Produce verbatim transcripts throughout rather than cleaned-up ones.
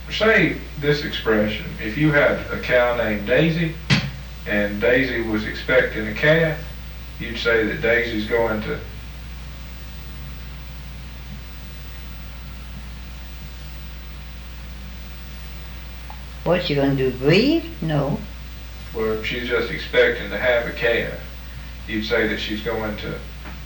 Say this expression, if you had a cow named Daisy, and Daisy was expecting a calf, you'd say that Daisy's going to. What, you gonna do, breed? No. Well, if she's just expecting to have a calf, you'd say that she's going to.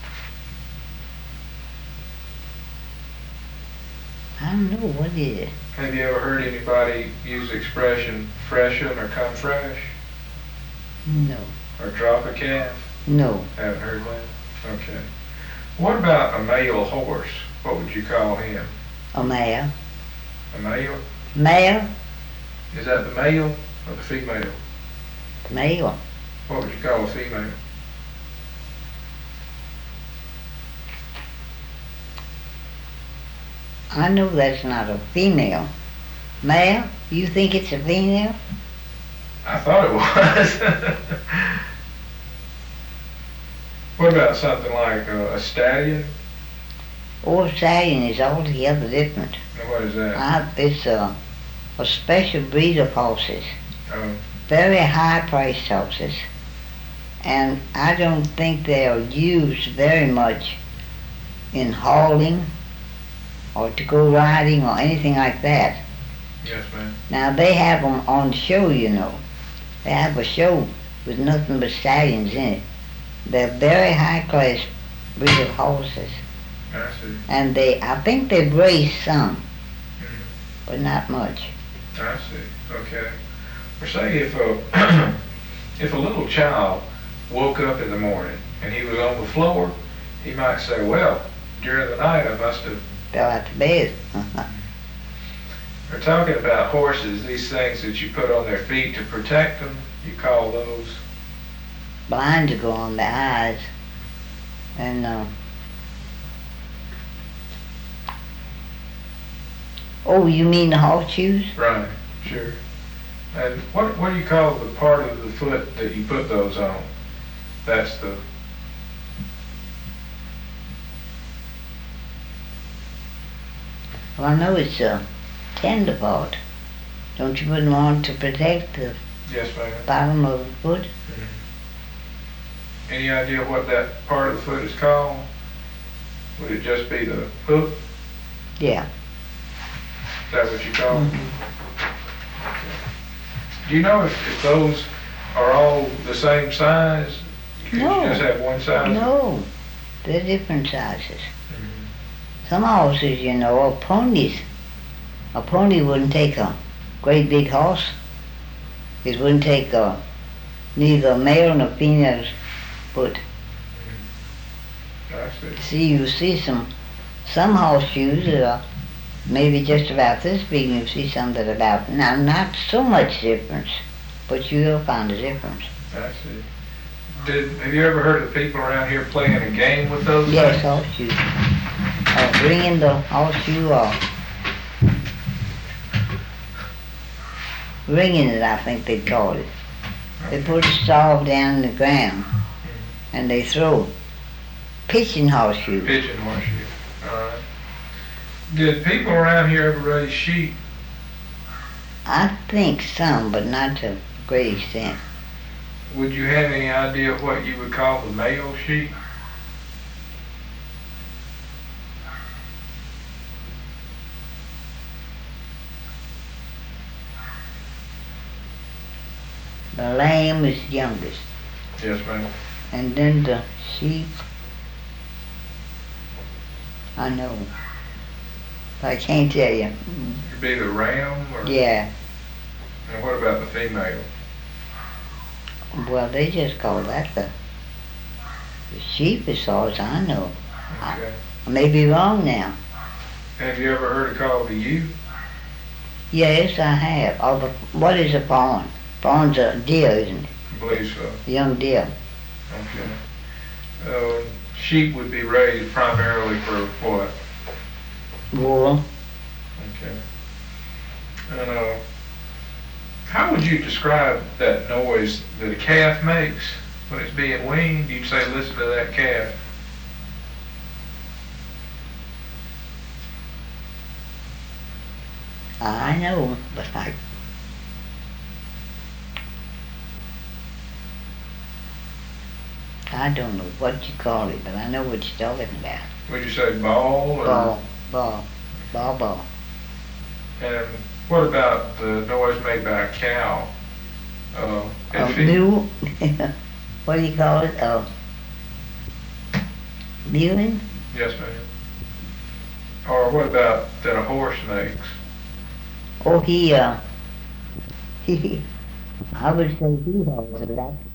I don't know, what is it? Have you ever heard anybody use the expression freshen or come fresh? No. Or drop a calf? No. Haven't heard that? Okay. What about a male horse? What would you call him? A male. A male? Male? Is that the male or the female? Male. What would you call a female? I know that's not a female. Male? You think it's a female? I thought it was. What about something like a, a stallion? Old stallion is altogether different. Now what is that? I, it's a, a special breed of horses. Oh, Very high-priced horses. And I don't think they are used very much in hauling or to go riding or anything like that. yes, ma'am. Now, they have them on the show, you know. They have a show with nothing but stallions in it. They're very high-class breed of horses. I see. And they, I think they raise some, Mhm. but not much. I see. Okay. Or say if a if a little child woke up in the morning and he was on the floor, he might say, "Well, during the night I must have." Fell out to bed. We're talking about horses. These things that you put on their feet to protect them. You call those. Blind to go on their eyes. And, uh, oh, you mean the horseshoes? Right. Sure. And what what do you call the part of the foot that you put those on? That's the. Well, I know it's a tender part. Don't you put them on to protect the Yes, ma'am. bottom of the foot? Any idea what that part of the foot is called? Would it just be the hoof? Yeah. Is that what you call it? Mhm. Do you know if, if those are all the same size? Could No. you just have one size? No, they're different sizes. Mhm. Some horses, you know, are ponies. A pony wouldn't take a great big horse. It wouldn't take a, neither a male nor female's foot. I see. See, you see some, some horseshoes that are maybe just about this big, and you see some that are about, now not so much difference, but you will find a difference. I see. Did, have you ever heard of people around here playing a game with those Yes, things? horseshoes. Or bringing the horseshoe or ringing it, I think they call it. They put a star down in the ground and they throw pitching horseshoe. Pigeon horseshoe. All right. Did people around here ever raise sheep? I think some, but not to a great extent. Would you have any idea what you would call the male sheep? The lamb is youngest, Yes, ma'am. and then the sheep. I know. I can't tell you. It'd be the ram, or Yeah, and what about the female? well, they just call that the, the sheep as far as I know. Okay. I may be wrong now. Have you ever heard it called the ewe? Yes, I have. Oh, the, what is a fawn? Fawn's a deer, isn't it? I believe so. A young deer. Okay. Uh, sheep would be raised primarily for what? Wool. Okay. And uh, how would you describe that noise that a calf makes when it's being weaned? You'd say, listen to that calf. I know, but I, I don't know what you call it, but I know what you're talking about. Would you say ball or? Ball, ball, ball, ball. And what about the noise made by a cow? Uh, A if he- mule, what do you call it? Uh, mewing? Yes, ma'am. Or what about that a horse makes? Oh, he, uh, he, I would say he has a lot